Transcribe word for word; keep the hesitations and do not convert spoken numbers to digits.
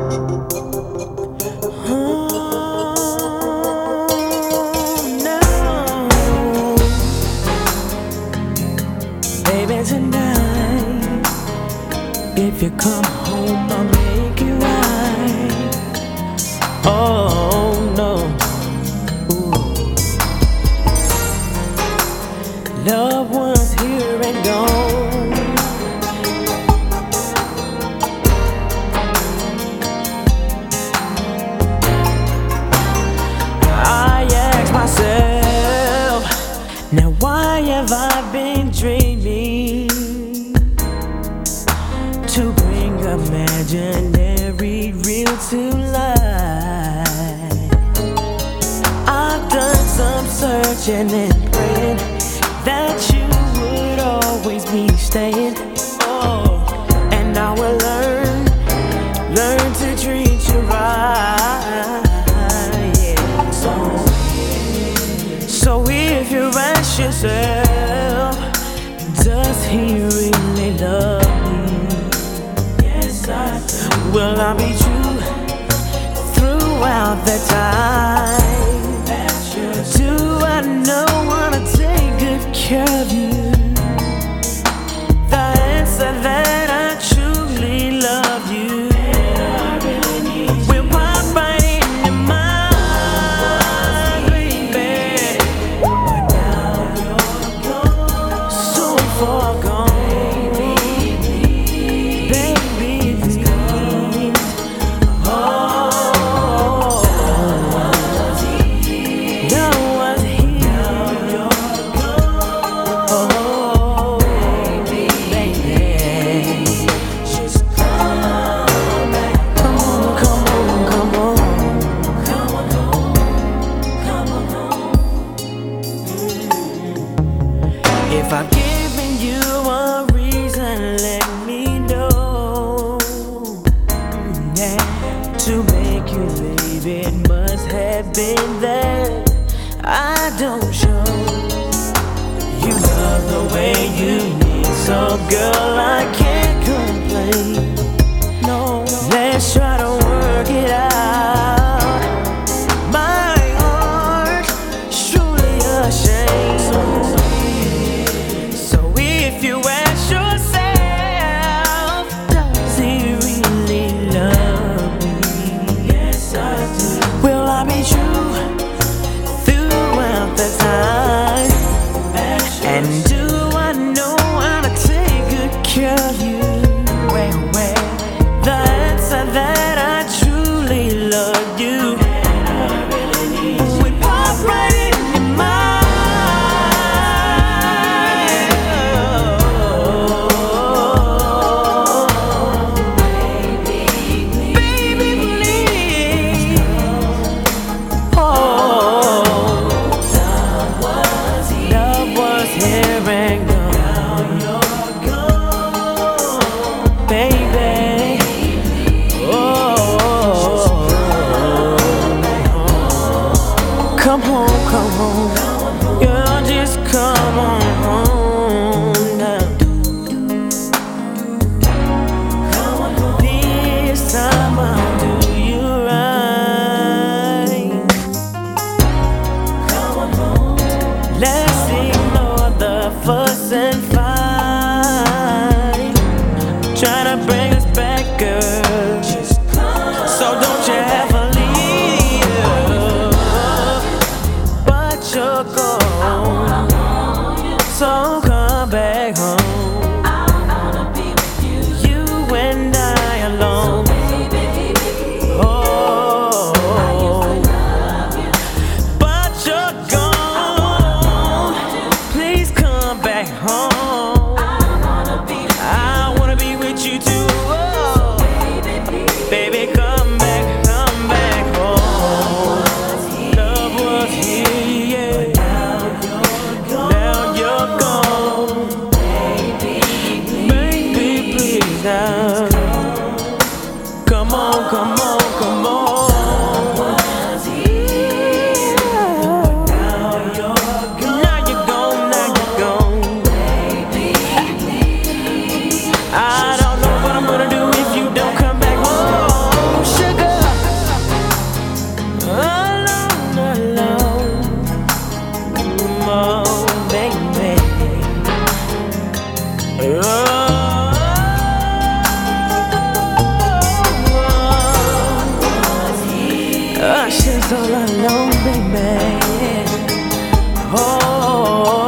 Baby, tonight, if you come home, I'll make it right. Oh no, ooh. Loved ones here and gone. I ask myself, now why have I been dreaming to bring imaginary real to life? I've done some searching and praying that you would always be staying. Oh, and I will learn, learn to treat you right. Yeah. So, so if you ask yourself, does he really love me? Yes, I do. Will I be true throughout the time? Do I know how to take good care of you? The answer that I truly love you. Will pop right in your mind, baby. But now you're gone, so far gone. If I've given you a reason, let me know. Yeah, to make you leave, it must have been there. I don't show you love the way you need, so girl, I can't complain. No, let's try to work it out. My heart's truly ashamed. If you ask yourself, does he really love me? Yes, I do. Will I be true throughout the time? And do I know how to take good care of you? Well, well, the answer that I truly love you. We pop right in your mind. Come home, come home, girl, just come on home now. This time I'll do you right. Let's ignore the fuss and fight. Trying to bring us back, girl, so don't you ever leave. You're gone, so come back home. I wanna be with you, you and I alone. Oh, but you're gone. Please come back home. I wanna be with you too. Oh, baby, come back, come back home. Love was here. Come on, come on, come on. Now you're gone, now you're gone, now you're gone. I don't know what I'm gonna do if you don't come back home. feel alone, baby. Oh.